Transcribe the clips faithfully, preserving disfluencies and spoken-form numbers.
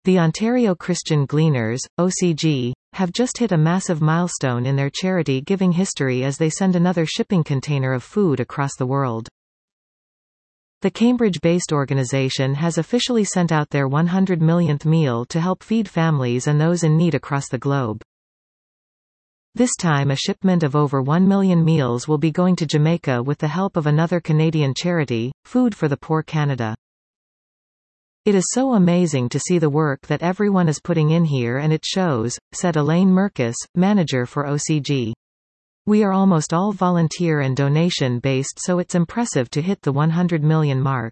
The Ontario Christian Gleaners, O C G, have just hit a massive milestone in their charity-giving history as they send another shipping container of food across the world. The Cambridge-based organization has officially sent out their one hundred millionth meal to help feed families and those in need across the globe. This time a shipment of over one million meals will be going to Jamaica with the help of another Canadian charity, Food for the Poor Canada. "It is so amazing to see the work that everyone is putting in here, and it shows," said Elaine Merkus, manager for O C G. "We are almost all volunteer and donation-based, so it's impressive to hit the one hundred million mark."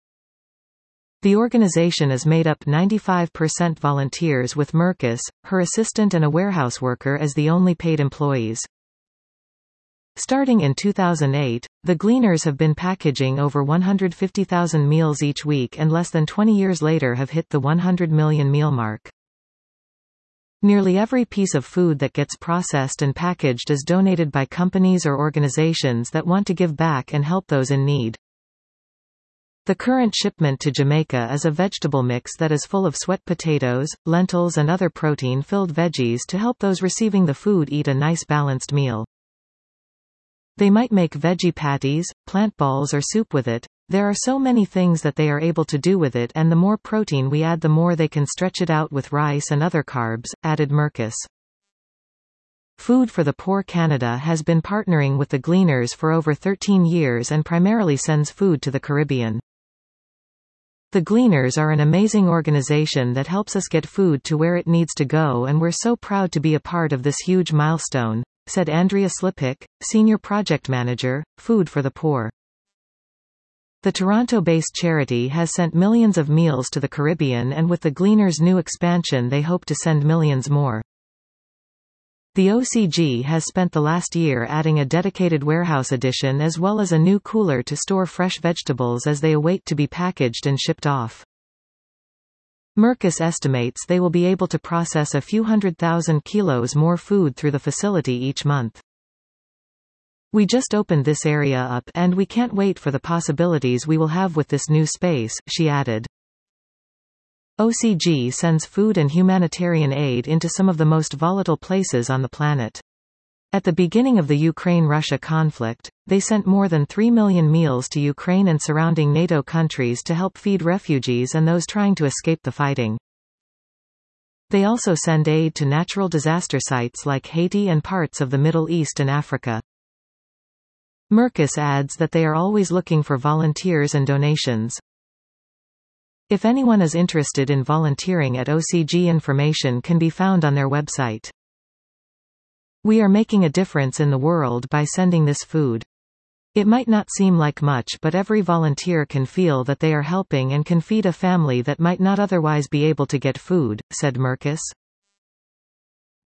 The organization is made up ninety-five percent volunteers, with Merkus, her assistant and a warehouse worker as the only paid employees. Starting in two thousand eight, the Gleaners have been packaging over one hundred fifty thousand meals each week, and less than twenty years later have hit the one hundred million meal mark. Nearly every piece of food that gets processed and packaged is donated by companies or organizations that want to give back and help those in need. The current shipment to Jamaica is a vegetable mix that is full of sweet potatoes, lentils and other protein-filled veggies to help those receiving the food eat a nice balanced meal. They might make veggie patties, plant balls or soup with it. There are so many things that they are able to do with it, and the more protein we add, the more they can stretch it out with rice and other carbs, added Merkus. Food for the Poor Canada has been partnering with the Gleaners for over thirteen years and primarily sends food to the Caribbean. "The Gleaners are an amazing organization that helps us get food to where it needs to go, and we're so proud to be a part of this huge milestone," said Andrea Slipik, Senior Project Manager, Food for the Poor. The Toronto-based charity has sent millions of meals to the Caribbean, and with the Gleaners' new expansion they hope to send millions more. The O C G has spent the last year adding a dedicated warehouse addition as well as a new cooler to store fresh vegetables as they await to be packaged and shipped off. Merkus estimates they will be able to process a few hundred thousand kilos more food through the facility each month. "We just opened this area up, and we can't wait for the possibilities we will have with this new space," she added. O C G sends food and humanitarian aid into some of the most volatile places on the planet. At the beginning of the Ukraine-Russia conflict, they sent more than three million meals to Ukraine and surrounding NATO countries to help feed refugees and those trying to escape the fighting. They also send aid to natural disaster sites like Haiti and parts of the Middle East and Africa. Merkus adds that they are always looking for volunteers and donations. If anyone is interested in volunteering at O C G, information can be found on their website. "We are making a difference in the world by sending this food. It might not seem like much, but every volunteer can feel that they are helping and can feed a family that might not otherwise be able to get food," said Merkus.